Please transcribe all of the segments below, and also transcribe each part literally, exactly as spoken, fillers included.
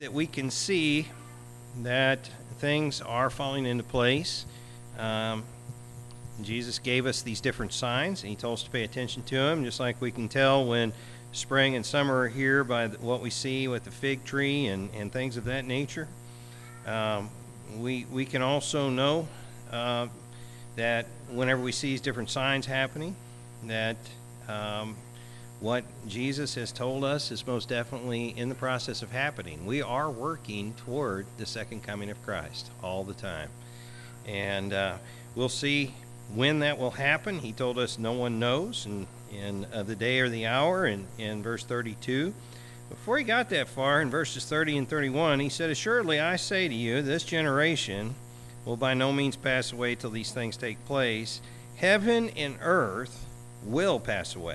that we can see that things are falling into place. Um, Jesus gave us these different signs, and he told us to pay attention to them, just like we can tell when spring and summer are here by what we see with the fig tree and, and things of that nature. Um, we, we can also know uh, that whenever we see these different signs happening, that um, what Jesus has told us is most definitely in the process of happening. We are working toward the second coming of Christ all the time. And uh, we'll see when that will happen. He told us no one knows in, in uh, the day or the hour in, in verse thirty-two. Before he got that far, in verses thirty and thirty-one, he said, "Assuredly I say to you, this generation will by no means pass away till these things take place. Heaven and earth will pass away,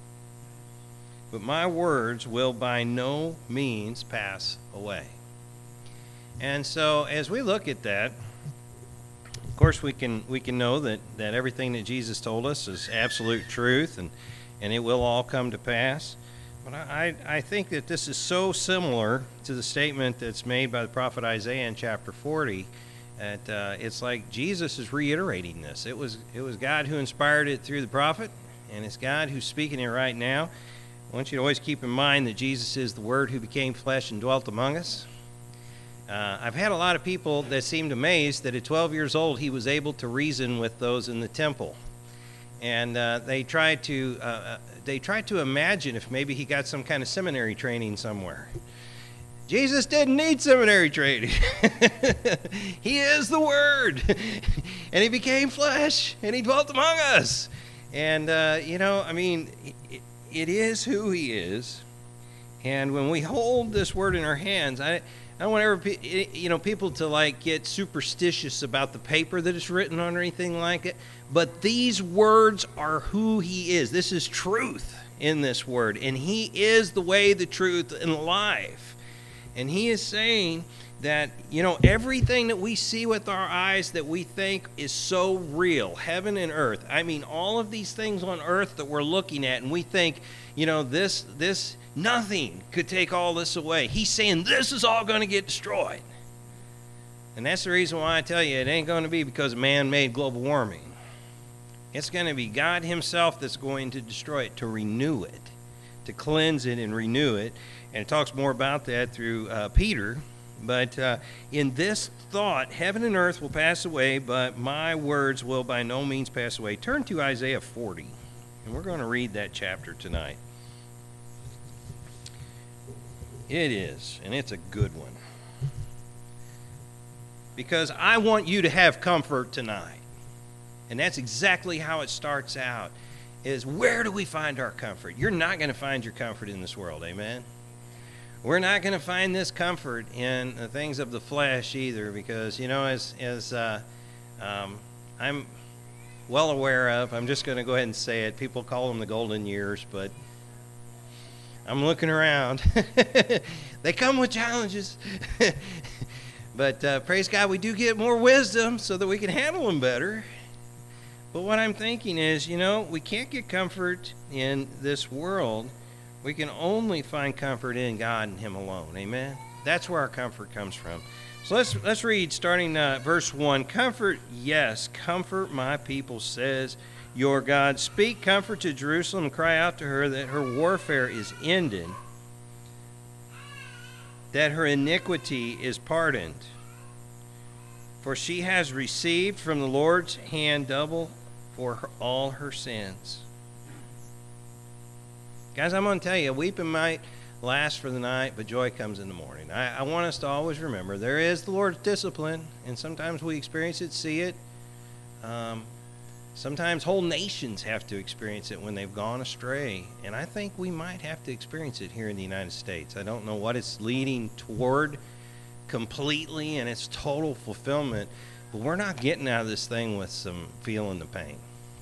but my words will by no means pass away." And so as we look at that, of course we can we can know that, that everything that Jesus told us is absolute truth, and, and it will all come to pass. But I, I think that this is so similar to the statement that's made by the prophet Isaiah in chapter forty, that uh, it's like Jesus is reiterating this. It was, it was God who inspired it through the prophet, and it's God who's speaking it right now. I want you to always keep in mind that Jesus is the Word who became flesh and dwelt among us. Uh, I've had a lot of people that seemed amazed that at twelve years old he was able to reason with those in the temple. And uh, they tried to uh, they tried to imagine if maybe he got some kind of seminary training somewhere. Jesus didn't need seminary training. He is the Word. And he became flesh, and he dwelt among us. And, uh, you know, I mean, it, it is who he is. And when we hold this Word in our hands, I, I don't want ever, you know, people to, like, get superstitious about the paper that it's written on or anything like it. But these words are who he is. This is truth in this Word. And he is the way, the truth, and life. And he is saying that, you know, everything that we see with our eyes that we think is so real, heaven and earth. I mean, all of these things on earth that we're looking at, and we think, you know, this, this, nothing could take all this away. He's saying this is all going to get destroyed. And that's the reason why I tell you it ain't going to be because of man-made global warming. It's going to be God himself that's going to destroy it, to renew it, to cleanse it and renew it. And it talks more about that through uh, Peter. But uh, in this thought, heaven and earth will pass away, but my words will by no means pass away. Turn to Isaiah forty, and we're going to read that chapter tonight. It is, and it's a good one. Because I want you to have comfort tonight. And that's exactly how it starts out, is where do we find our comfort? You're not going to find your comfort in this world, amen? We're not going to find this comfort in the things of the flesh either, because, you know, as, as uh, um, I'm well aware of, I'm just going to go ahead and say it, people call them the golden years, but I'm looking around. They come with challenges. But uh, praise God, we do get more wisdom so that we can handle them better. But what I'm thinking is, you know, we can't get comfort in this world. We can only find comfort in God and him alone. Amen? That's where our comfort comes from. So let's let's read starting uh, verse one. Comfort, yes, comfort my people, says your God. Speak comfort to Jerusalem and cry out to her that her warfare is ended, that her iniquity is pardoned. For she has received from the Lord's hand double for her, all her sins. Guys, I'm going to tell you, weeping might last for the night, but joy comes in the morning. I, I want us to always remember, there is the Lord's discipline, and sometimes we experience it, see it. Um, sometimes whole nations have to experience it when they've gone astray, and I think we might have to experience it here in the United States. I don't know what it's leading toward completely and its total fulfillment, but we're not getting out of this thing with some feeling the pain.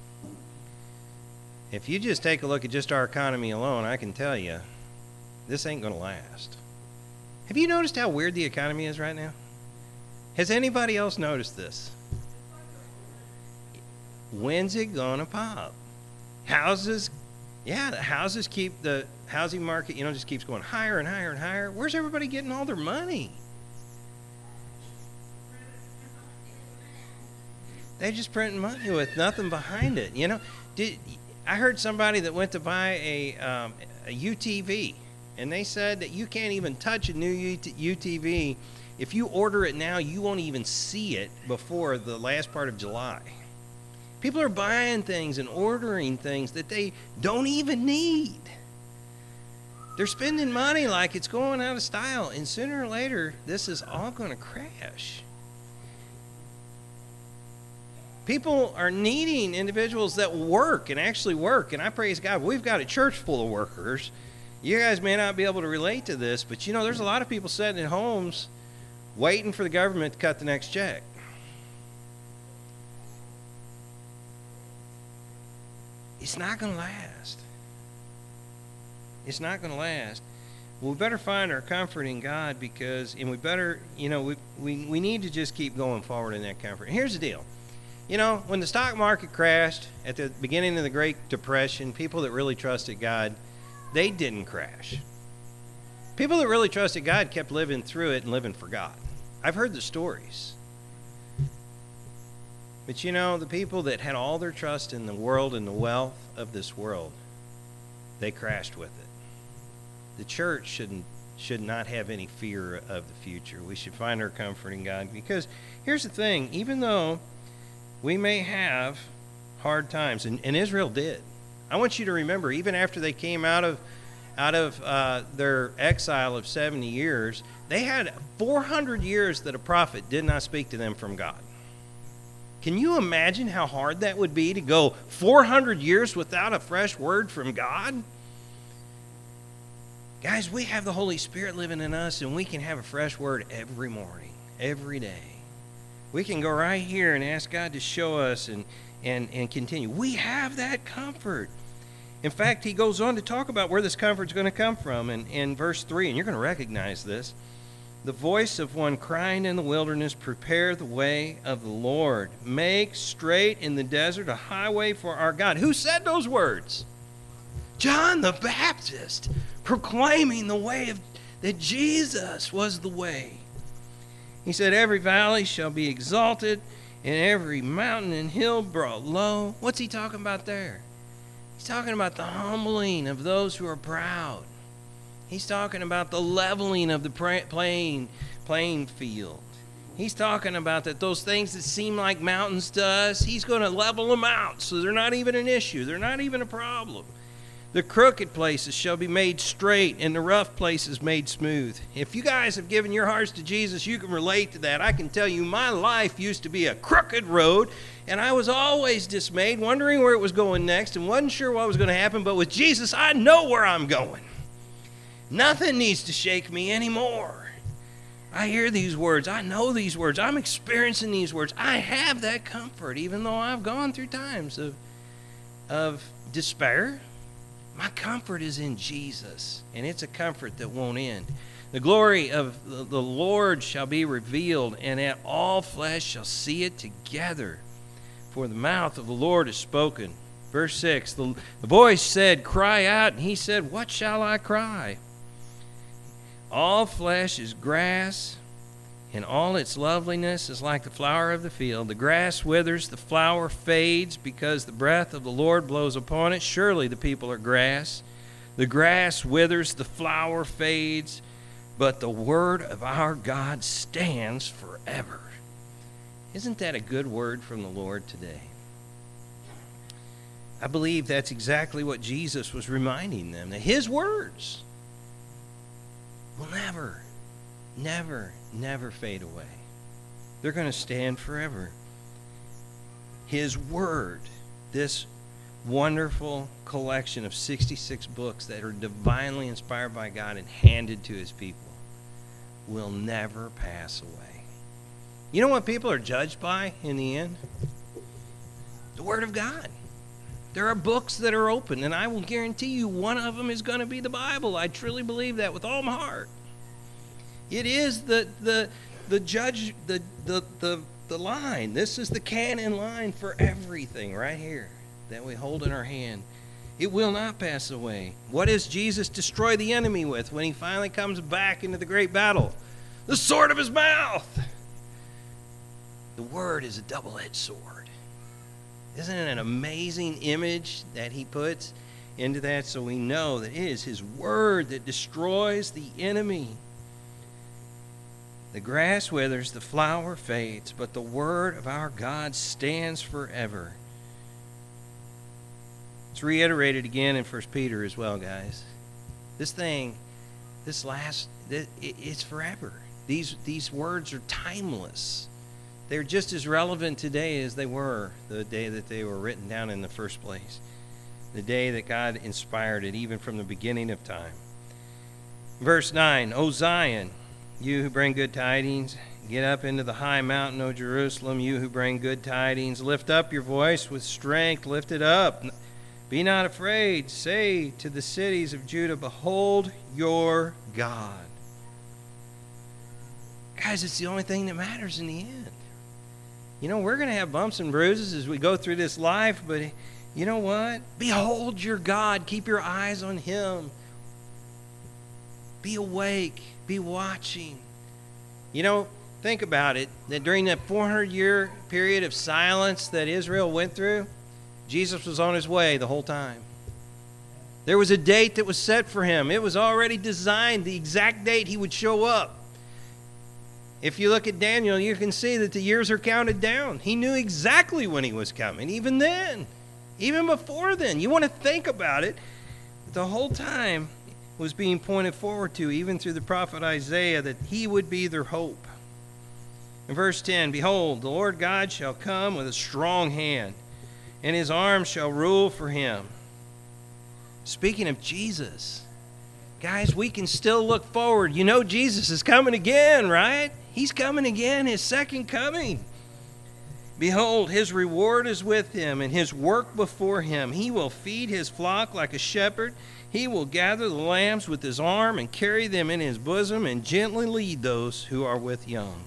If you just take a look at just our economy alone, I can tell you, this ain't going to last. Have you noticed how weird the economy is right now? Has anybody else noticed this? When's it going to pop? Houses Yeah, the houses keep, the housing market, you know, just keeps going higher and higher and higher. Where's everybody getting all their money? They just printing money with nothing behind it. You know, did I heard somebody that went to buy a um, a U T V, and they said that you can't even touch a new U T V. If you order it now, you won't even see it before the last part of July. People are buying things and ordering things that they don't even need. They're spending money like it's going out of style, and sooner or later, this is all going to crash. People are needing individuals that work and actually work, and I praise God. We've got a church full of workers. You guys may not be able to relate to this, but you know, there's a lot of people sitting at homes waiting for the government to cut the next check. It's not going to last. It's not going to last. Well, we better find our comfort in God, because, and we better, you know, we, we, we need to just keep going forward in that comfort. And here's the deal. You know, when the stock market crashed at the beginning of the Great Depression, people that really trusted God, they didn't crash. People that really trusted God kept living through it and living for God. I've heard the stories. But you know, the people that had all their trust in the world and the wealth of this world, they crashed with it. The church shouldn't should not have any fear of the future. We should find our comfort in God, because here's the thing, even though we may have hard times, and, and Israel did. I want you to remember, even after they came out of out of uh, their exile of seventy years, they had four hundred years that a prophet did not speak to them from God. Can you imagine how hard that would be to go four hundred years without a fresh word from God? Guys, we have the Holy Spirit living in us, and we can have a fresh word every morning, every day. We can go right here and ask God to show us and, and, and continue. We have that comfort. In fact, he goes on to talk about where this comfort is going to come from in, in verse three, and you're going to recognize this. The voice of one crying in the wilderness, prepare the way of the Lord. Make straight in the desert a highway for our God. Who said those words? John the Baptist, proclaiming the way of that Jesus was the way. He said, every valley shall be exalted, and every mountain and hill brought low. What's he talking about there? He's talking about the humbling of those who are proud. He's talking about the leveling of the playing, playing field. He's talking about that those things that seem like mountains to us, he's going to level them out so they're not even an issue. They're not even a problem. The crooked places shall be made straight, and the rough places made smooth. If you guys have given your hearts to Jesus, you can relate to that. I can tell you my life used to be a crooked road, and I was always dismayed, wondering where it was going next, and wasn't sure what was going to happen. But with Jesus, I know where I'm going. Nothing needs to shake me anymore. I hear these words. I know these words. I'm experiencing these words. I have that comfort, even though I've gone through times of, of despair. My comfort is in Jesus, and it's a comfort that won't end. The glory of the Lord shall be revealed, and that all flesh shall see it together. For the mouth of the Lord is spoken. Verse six, the, the voice said, cry out, and he said, what shall I cry? All flesh is grass, and all its loveliness is like the flower of the field. The grass withers, the flower fades, because the breath of the Lord blows upon it. Surely the people are grass. The grass withers, the flower fades, but the word of our God stands forever. Isn't that a good word from the Lord today? I believe that's exactly what Jesus was reminding them, that his words will never, never, never fade away. They're going to stand forever. His word, this wonderful collection of sixty-six books that are divinely inspired by God and handed to his people, will never pass away. You know what people are judged by in the end? The Word of God. There are books that are open, and I will guarantee you one of them is going to be the Bible. I truly believe that with all my heart. It is the the the judge the the the, the line. This is the canon line for everything right here that we hold in our hand. It will not pass away. What does Jesus destroy the enemy with when he finally comes back into the great battle? The sword of his mouth. The word is a double-edged sword. Isn't it an amazing image that he puts into that? So we know that it is his word that destroys the enemy. The grass withers, the flower fades, but the word of our God stands forever. It's reiterated again in First Peter as well, guys. This thing, this last, it's forever. These, these words are timeless. They're just as relevant today as they were the day that they were written down in the first place. The day that God inspired it, even from the beginning of time. Verse nine, O Zion, you who bring good tidings, get up into the high mountain, O Jerusalem, you who bring good tidings. Lift up your voice with strength, lift it up. Be not afraid. Say to the cities of Judah, behold your God. Guys, it's the only thing that matters in the end. You know, we're going to have bumps and bruises as we go through this life, but you know what? Behold your God. Keep your eyes on him. Be awake. Be watching. You know, think about it, that during that four hundred year period of silence that Israel went through, Jesus was on his way the whole time. There was a date that was set for him. It was already designed, the exact date he would show up. If you look at Daniel, you can see that the years are counted down. He knew exactly when he was coming, even then, even before then. You want to think about it. The whole time was being pointed forward to, even through the prophet Isaiah, that he would be their hope. In verse ten, behold, the Lord God shall come with a strong hand, and his arm shall rule for him. Speaking of Jesus, guys, we can still look forward. You know Jesus is coming again, right? He's coming again, his second coming. Behold, his reward is with him, and his work before him. He will feed his flock like a shepherd. He will gather the lambs with his arm and carry them in his bosom and gently lead those who are with young.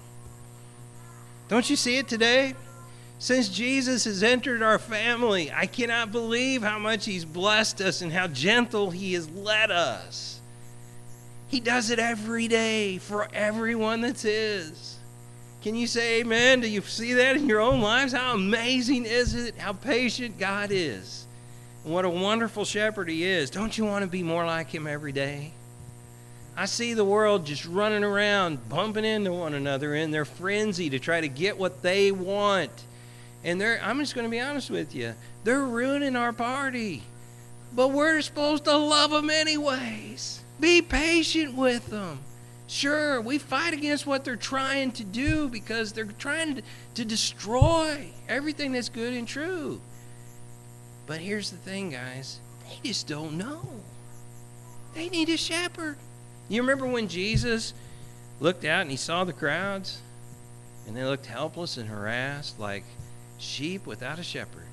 Don't you see it today? Since Jesus has entered our family, I cannot believe how much he's blessed us and how gentle he has led us. He does it every day for everyone that's his. Can you say amen? Do you see that in your own lives? How amazing is it? How patient God is. And what a wonderful shepherd he is. Don't you want to be more like him every day? I see the world just running around, bumping into one another in their frenzy to try to get what they want. And they're, I'm just going to be honest with you, they're ruining our party. But we're supposed to love them anyways. Be patient with them. Sure, we fight against what they're trying to do because they're trying to, to destroy everything that's good and true. But here's the thing, guys. They just don't know. They need a shepherd. You remember when Jesus looked out and he saw the crowds? And they looked helpless and harassed like sheep without a shepherd.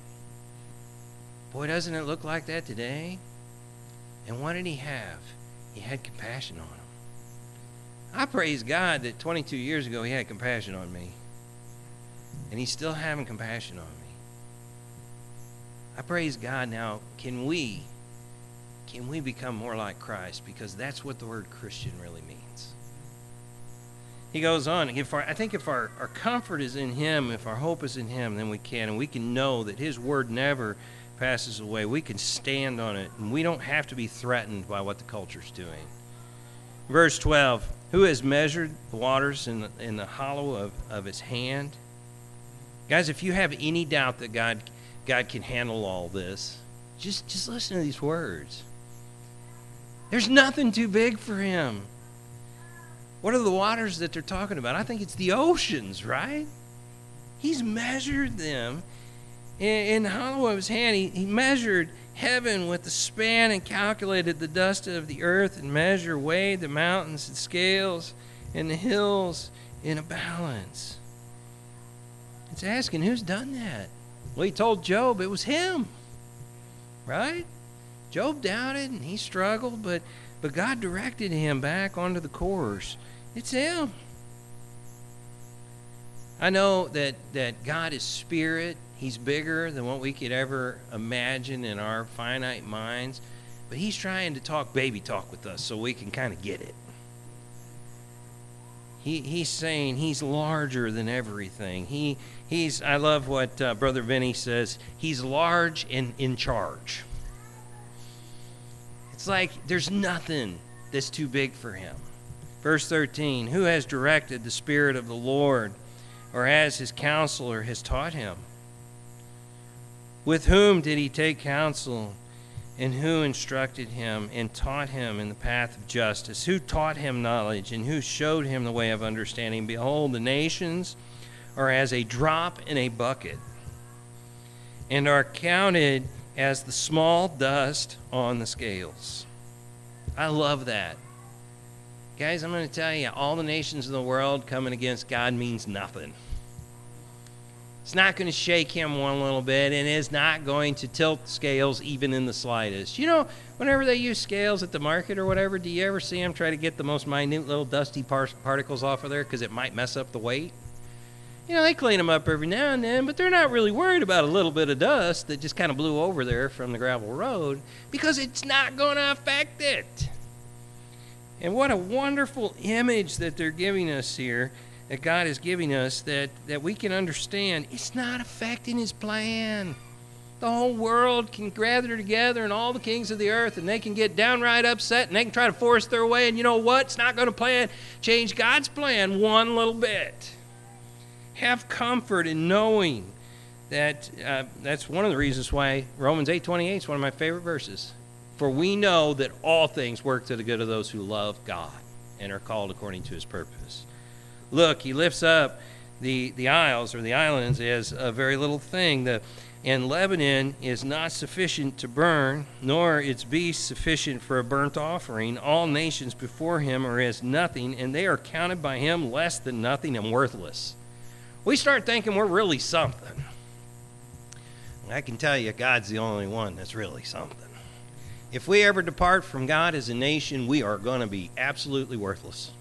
Boy, doesn't it look like that today? And what did he have? He had compassion on them. I praise God that twenty-two years ago he had compassion on me. And he's still having compassion on me. I praise God now, can we, can we become more like Christ? Because that's what the word Christian really means. He goes on, if our, I think if our, our comfort is in him, if our hope is in him, then we can. And we can know that his word never passes away. We can stand on it. And we don't have to be threatened by what the culture's doing. Verse twelve, who has measured the waters in the, in the hollow of, of his hand? Guys, if you have any doubt that God, God can handle all this, just, just listen to these words. There's nothing too big for him. What are the waters that they're talking about? I think it's the oceans, right? He's measured them in, in the hollow of his hand. He, he measured heaven with the span and calculated the dust of the earth and measure, weighed the mountains in scales and the hills in a balance. It's asking, who's done that? Well, he told Job it was him, right? Job doubted and he struggled, but, but God directed him back onto the course. It's him. I know that, that God is spirit. He's bigger than what we could ever imagine in our finite minds. But he's trying to talk baby talk with us so we can kind of get it. He, he's saying he's larger than everything. He, he's, I love what uh, Brother Vinny says. He's large and in charge. It's like there's nothing that's too big for him. Verse thirteen, who has directed the Spirit of the Lord, or as his counselor has taught him? With whom did he take counsel, and who instructed him and taught him in the path of justice? Who taught him knowledge, and who showed him the way of understanding? Behold, the nations are as a drop in a bucket, and are counted as the small dust on the scales. I love that. Guys, I'm going to tell you, all the nations in the world coming against God means nothing. It's not going to shake him one little bit, and it's not going to tilt the scales even in the slightest. You know, whenever they use scales at the market or whatever, do you ever see them try to get the most minute little dusty par- particles off of there because it might mess up the weight? You know, they clean them up every now and then, but they're not really worried about a little bit of dust that just kind of blew over there from the gravel road because it's not going to affect it. And what a wonderful image that they're giving us here, that God is giving us, that, that we can understand it's not affecting his plan. The whole world can gather together and all the kings of the earth, and they can get downright upset, and they can try to force their way, and you know what? It's not going to plan change God's plan one little bit. Have comfort in knowing that uh, that's one of the reasons why Romans eight twenty-eight is one of my favorite verses. For we know that all things work to the good of those who love God and are called according to his purpose. Look, he lifts up the, the isles or the islands as a very little thing. The, and Lebanon is not sufficient to burn, nor its beasts sufficient for a burnt offering. All nations before him are as nothing, and they are counted by him less than nothing and worthless. We start thinking we're really something. I can tell you, God's the only one that's really something. If we ever depart from God as a nation, we are going to be absolutely worthless.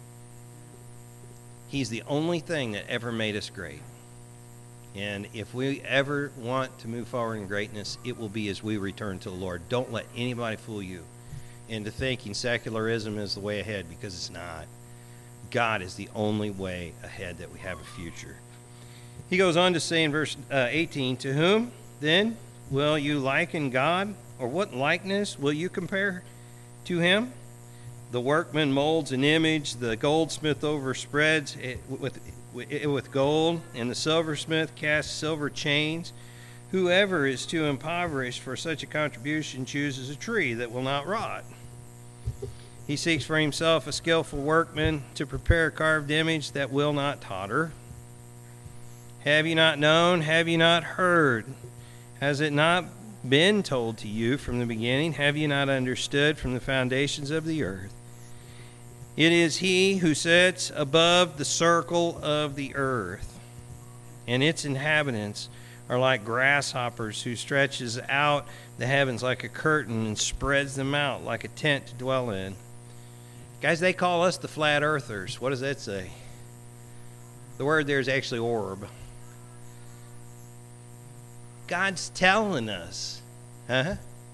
He's the only thing that ever made us great. And if we ever want to move forward in greatness, it will be as we return to the Lord. Don't let anybody fool you into thinking secularism is the way ahead, because it's not. God is the only way ahead that we have a future. He goes on to say in verse uh, eighteen, to whom then will you liken God, or what likeness will you compare to him? The workman molds an image, the goldsmith overspreads it with, it with gold, and the silversmith casts silver chains. Whoever is too impoverished for such a contribution chooses a tree that will not rot. He seeks for himself a skillful workman to prepare a carved image that will not totter. Have you not known? Have you not heard? Has it not been told to you from the beginning? Have you not understood from the foundations of the earth? It is he who sits above the circle of the earth, and its inhabitants are like grasshoppers, who stretches out the heavens like a curtain and spreads them out like a tent to dwell in. Guys, they call us the flat earthers. What does that say? The word there is actually orb. God's telling us. Huh?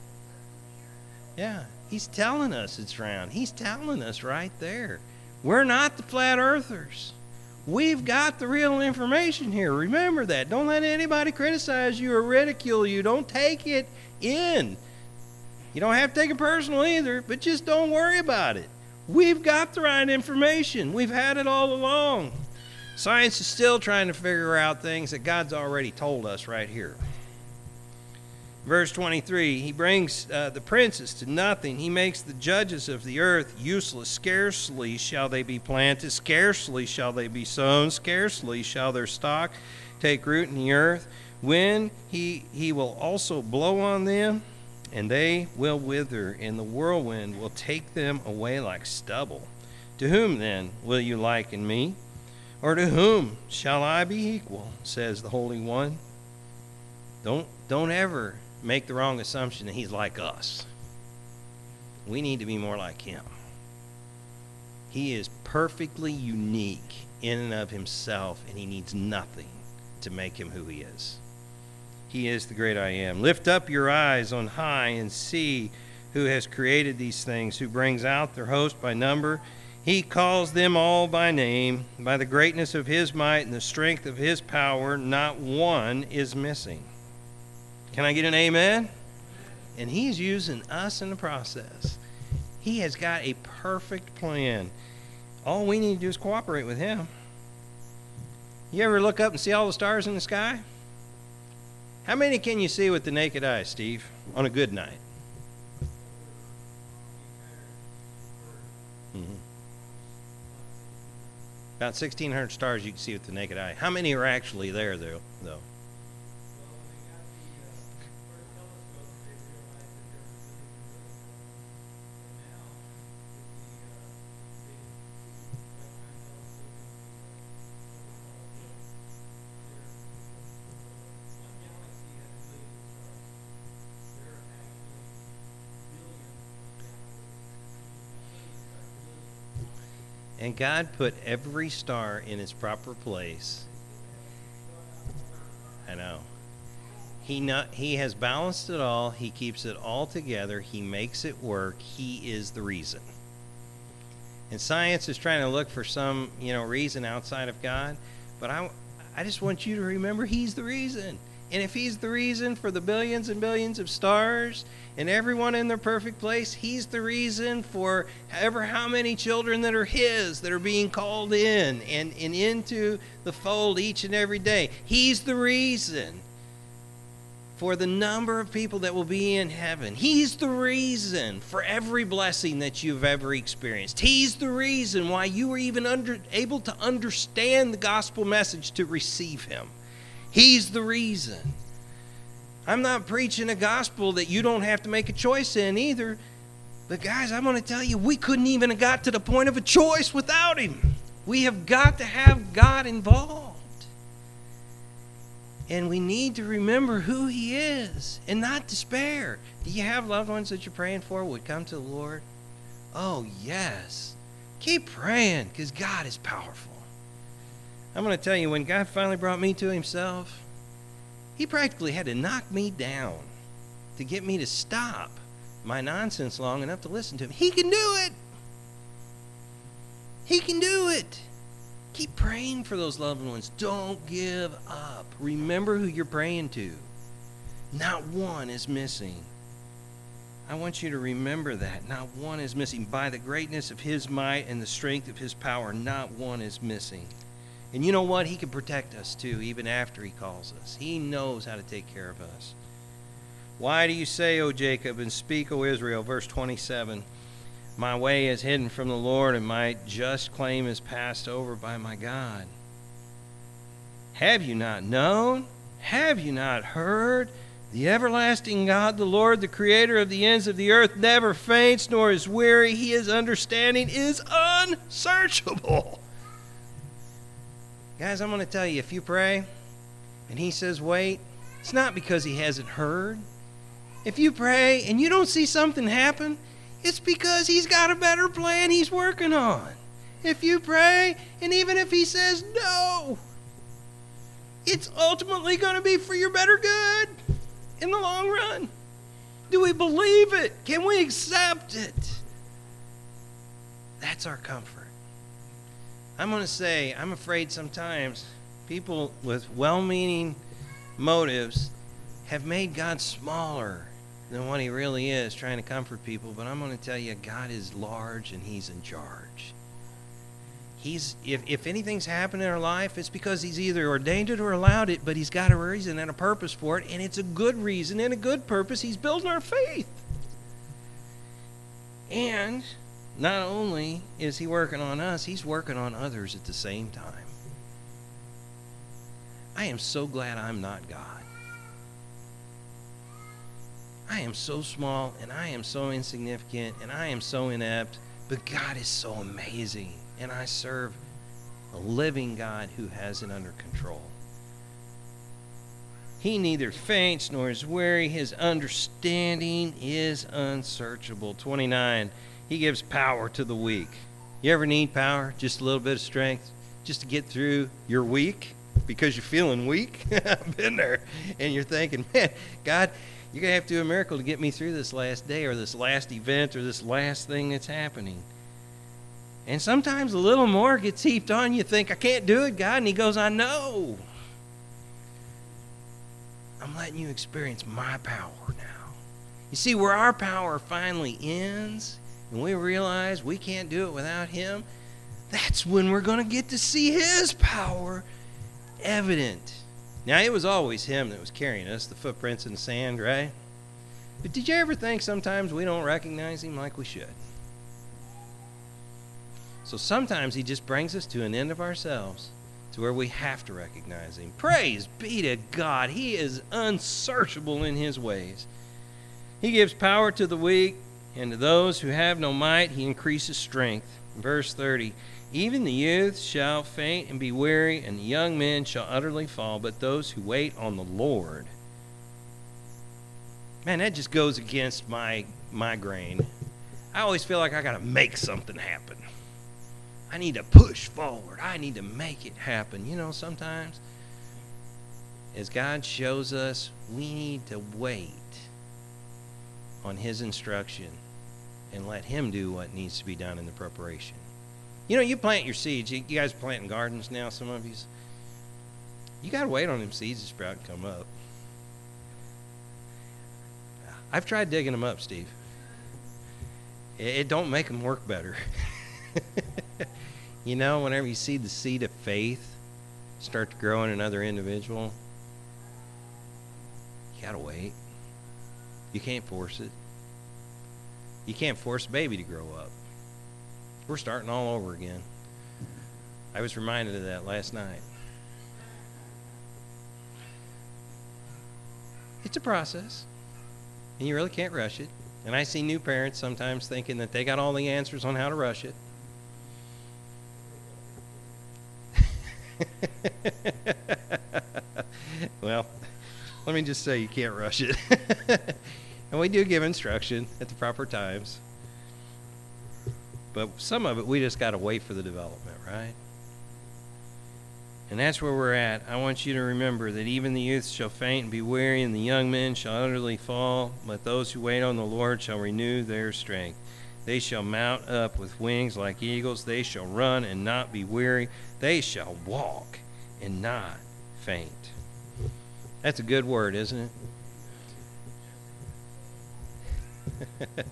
Yeah, he's telling us it's round. He's telling us right there. We're not the flat earthers. We've got the real information here. Remember that. Don't let anybody criticize you or ridicule you. Don't take it in. You don't have to take it personal either, but just don't worry about it. We've got the right information. We've had it all along. Science is still trying to figure out things that God's already told us right here. Verse twenty-three, he brings uh, the princes to nothing. He makes the judges of the earth useless. Scarcely shall they be planted. Scarcely shall they be sown. Scarcely shall their stock take root in the earth. When he, he will also blow on them, and they will wither, and the whirlwind will take them away like stubble. To whom then will you liken me? Or to whom shall I be equal, says the Holy One? Don't, don't ever make the wrong assumption that he's like us. We need to be more like him. He is perfectly unique in and of himself, and he needs nothing to make him who he is. He is the great I am. Lift up your eyes on high and see who has created these things, who brings out their host by number. He calls them all by name. By the greatness of his might and the strength of his power, not one is missing. Can I get an amen? And he's using us in the process. He has got a perfect plan. All we need to do is cooperate with him. You ever look up and see all the stars in the sky? How many can you see with the naked eye, Steve, on a good night? Mm-hmm. About sixteen hundred stars you can see with the naked eye. How many are actually there, though? though? And God put every star in its proper place. I know. He not, he has balanced it all. He keeps it all together. He makes it work. He is the reason. And science is trying to look for some, you know, reason outside of God. But I, I just want you to remember he's the reason. And if he's the reason for the billions and billions of stars and everyone in their perfect place, he's the reason for ever how many children that are his that are being called in and, and into the fold each and every day. He's the reason for the number of people that will be in heaven. He's the reason for every blessing that you've ever experienced. He's the reason why you were even under, able to understand the gospel message to receive him. He's the reason. I'm not preaching a gospel that you don't have to make a choice in either. But guys, I'm going to tell you, we couldn't even have got to the point of a choice without him. We have got to have God involved. And we need to remember who he is and not despair. Do you have loved ones that you're praying for would come to the Lord? Oh, yes. Keep praying because God is powerful. I'm going to tell you, when God finally brought me to himself, he practically had to knock me down to get me to stop my nonsense long enough to listen to him. He can do it. He can do it. Keep praying for those loved ones. Don't give up. Remember who you're praying to. Not one is missing. I want you to remember that. Not one is missing. By the greatness of his might and the strength of his power, not one is missing. And you know what? He can protect us too, even after he calls us. He knows how to take care of us. Why do you say, O Jacob, and speak, O Israel, verse twenty-seven, my way is hidden from the Lord, and my just claim is passed over by my God. Have you not known? Have you not heard? The everlasting God, the Lord, the creator of the ends of the earth, never faints nor is weary. His understanding is unsearchable. Guys, I'm going to tell you, if you pray and he says wait, it's not because he hasn't heard. If you pray and you don't see something happen, it's because he's got a better plan he's working on. If you pray and even if he says no, it's ultimately going to be for your better good in the long run. Do we believe it? Can we accept it? That's our comfort. I'm going to say, I'm afraid sometimes people with well-meaning motives have made God smaller than what he really is, trying to comfort people. But I'm going to tell you, God is large and he's in charge. He's if, if anything's happened in our life, it's because he's either ordained it or allowed it, but he's got a reason and a purpose for it, and it's a good reason and a good purpose. He's building our faith. And not only is he working on us, he's working on others at the same time. I am so glad I'm not God. I am so small, and I am so insignificant, and I am so inept, but God is so amazing, and I serve a living God who has it under control. He neither faints nor is weary. His understanding is unsearchable. twenty-nine. He gives power to the weak. You ever need power? Just a little bit of strength? Just to get through your week? because you're feeling weak. I've been there. And you're thinking, man, God, you're going to have to do a miracle to get me through this last day or this last event or this last thing that's happening. And sometimes a little more gets heaped on. You think, I can't do it, God. And he goes, I know. I'm letting you experience my power now. You see, where our power finally ends and we realize we can't do it without him, that's when we're going to get to see his power evident. Now, it was always him that was carrying us, the footprints in the sand, right? But did you ever think sometimes we don't recognize him like we should? So sometimes he just brings us to an end of ourselves to where we have to recognize him. Praise be to God. He is unsearchable in his ways. He gives power to the weak, and to those who have no might, he increases strength. Verse thirty, even the youth shall faint and be weary, and the young men shall utterly fall, but those who wait on the Lord. Man, that just goes against my migraine. I always feel like I got to make something happen. I need to push forward. I need to make it happen. You know, sometimes as God shows us, we need to wait on his instruction and let him do what needs to be done in the preparation. You know, you plant your seeds. You, you guys are planting gardens now, some of you. You got to wait on them seeds to sprout and come up. I've tried digging them up, Steve. It, it don't make them work better. You know, whenever you see the seed of faith start to grow in another individual, you got to wait. You can't force it. You can't force a baby to grow up. We're starting all over again. I was reminded of that last night. It's a process, and you really can't rush it. And I see new parents sometimes thinking that they got all the answers on how to rush it. Well, let me just say you can't rush it. And we do give instruction at the proper times. But some of it, we just got to wait for the development, right? And that's where we're at. I want you to remember that even the youth shall faint and be weary, and the young men shall utterly fall. But those who wait on the Lord shall renew their strength. They shall mount up with wings like eagles. They shall run and not be weary. They shall walk and not faint. That's a good word, isn't it?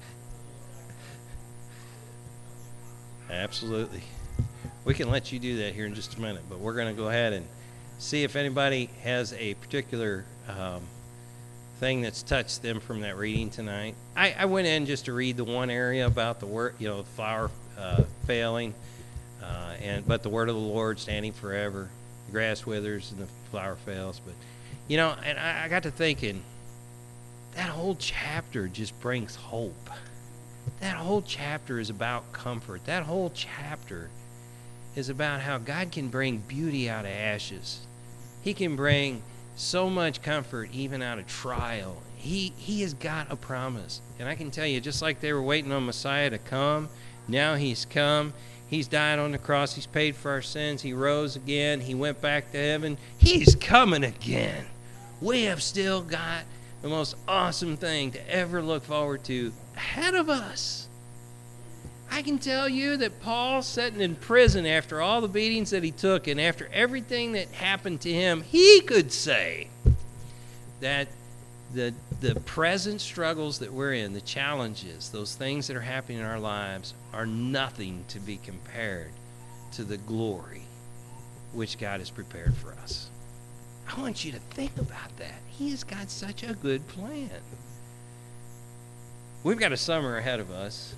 Absolutely. We can let you do that here in just a minute, but we're going to go ahead and see if anybody has a particular um, thing that's touched them from that reading tonight. I, I went in just to read the one area about the word, you know, the flower uh, failing, uh, and but the word of the Lord standing forever. The grass withers and the flower fails, but you know, and I, I got to thinking, that whole chapter just brings hope. That whole chapter is about comfort. That whole chapter is about how God can bring beauty out of ashes. He can bring so much comfort even out of trial. He he has got a promise. And I can tell you, just like they were waiting on Messiah to come, now he's come. He's died on the cross. He's paid for our sins. He rose again. He went back to heaven. He's coming again. We have still got the most awesome thing to ever look forward to ahead of us. I can tell you that Paul, sitting in prison after all the beatings that he took and after everything that happened to him, he could say that the the present struggles that we're in, the challenges, those things that are happening in our lives are nothing to be compared to the glory which God has prepared for us. I want you to think about that. He has got such a good plan. We've got a summer ahead of us.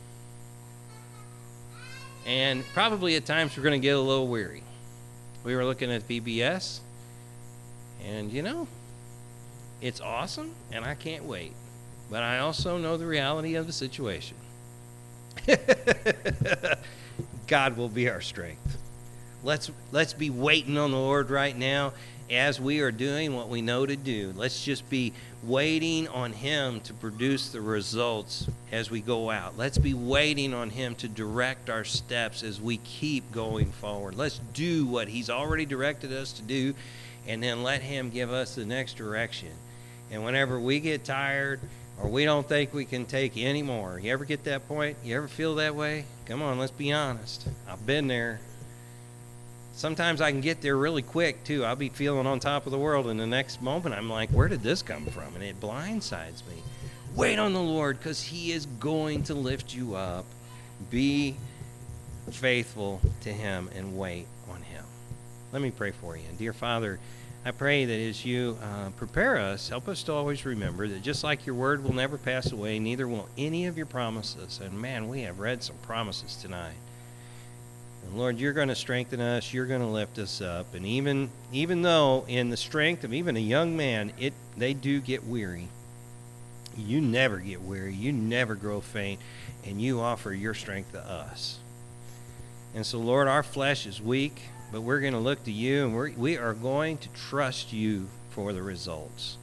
And probably at times we're going to get a little weary. We were looking at V B S, and you know, it's awesome, and I can't wait. But I also know the reality of the situation. God will be our strength. Let's, let's be waiting on the Lord right now as we are doing what we know to do. Let's just be waiting on Him to produce the results as we go out. Let's be waiting on Him to direct our steps as we keep going forward. Let's do what He's already directed us to do, and then let Him give us the next direction. And whenever we get tired or we don't think we can take any more, you ever get that point? You ever feel that way? Come on, let's be honest. I've been there. Sometimes I can get there really quick, too. I'll be feeling on top of the world, and the next moment I'm like, where did this come from? And it blindsides me. Wait on the Lord, because He is going to lift you up. Be faithful to Him and wait on Him. Let me pray for you. And dear Father, I pray that as you uh, prepare us, help us to always remember that just like your word will never pass away, neither will any of your promises. And man, we have read some promises tonight. And Lord, you're going to strengthen us. You're going to lift us up. And even even though in the strength of even a young man, it they do get weary, you never get weary. You never grow faint. And you offer your strength to us. And so, Lord, our flesh is weak, but we're going to look to you, and we're, we are going to trust you for the results.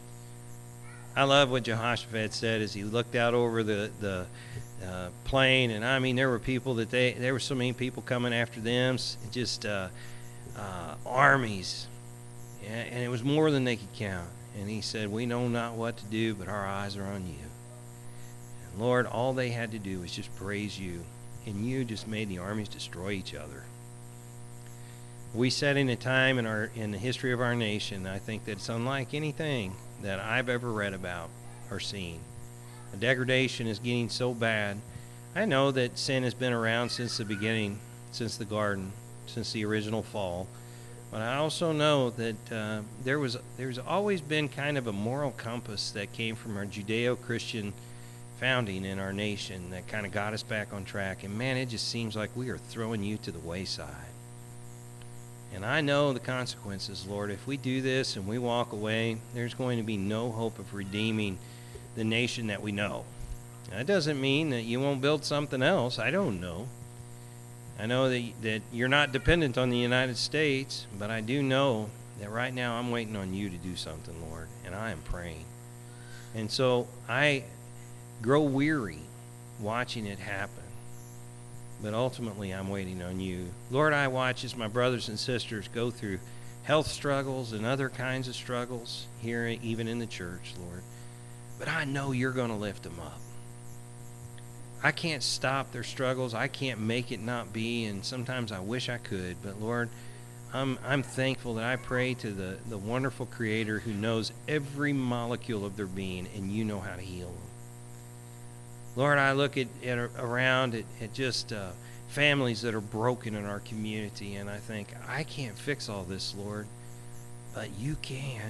I love what Jehoshaphat said as he looked out over the, the uh, plain, and I mean, there were people that they, there were so many people coming after them, just uh, uh, armies, and it was more than they could count. And he said, we know not what to do, but our eyes are on you. And Lord, all they had to do was just praise you, and you just made the armies destroy each other. We set in a time in our in the history of our nation, I think that's unlike anything that I've ever read about or seen. The degradation is getting so bad. I know that sin has been around since the beginning, since the garden, since the original fall. But I also know that uh, there was there's always been kind of a moral compass that came from our Judeo-Christian founding in our nation that kind of got us back on track. And man, it just seems like we are throwing you to the wayside. And I know the consequences, Lord. If we do this and we walk away, there's going to be no hope of redeeming the nation that we know. That doesn't mean that you won't build something else. I don't know. I know that, that you're not dependent on the United States, but I do know that right now I'm waiting on you to do something, Lord, and I am praying. And so I grow weary watching it happen. But ultimately, I'm waiting on you. Lord, I watch as my brothers and sisters go through health struggles and other kinds of struggles here, even in the church, Lord. But I know you're going to lift them up. I can't stop their struggles. I can't make it not be, and sometimes I wish I could. But, Lord, I'm I'm thankful that I pray to the, the wonderful Creator who knows every molecule of their being, and you know how to heal them. Lord, I look at, at around at, at just uh, families that are broken in our community, and I think, I can't fix all this, Lord, but you can.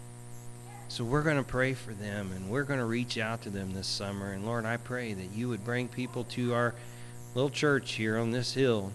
So we're going to pray for them, and we're going to reach out to them this summer. And Lord, I pray that you would bring people to our little church here on this hill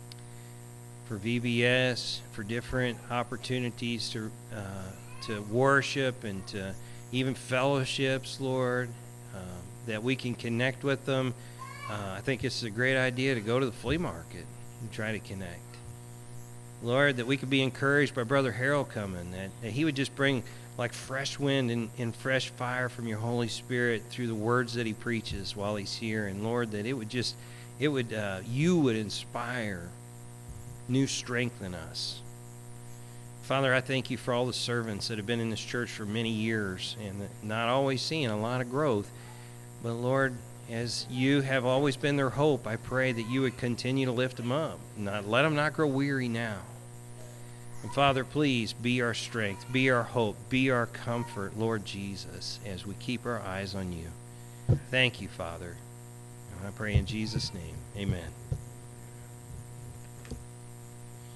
for V B S, for different opportunities to uh, to worship and to even fellowships, Lord. Um, that we can connect with them. Uh, I think it's a great idea to go to the flea market and try to connect. Lord, that we could be encouraged by Brother Harold coming, that, that he would just bring like fresh wind and, and fresh fire from your Holy Spirit through the words that he preaches while he's here. And Lord, that it would just, it would, uh, you would inspire new strength in us. Father, I thank you for all the servants that have been in this church for many years and not always seeing a lot of growth. But Lord, as you have always been their hope, I pray that you would continue to lift them up. Not, let them not grow weary now. And Father, please be our strength, be our hope, be our comfort, Lord Jesus, as we keep our eyes on you. Thank you, Father. And I pray in Jesus' name, amen.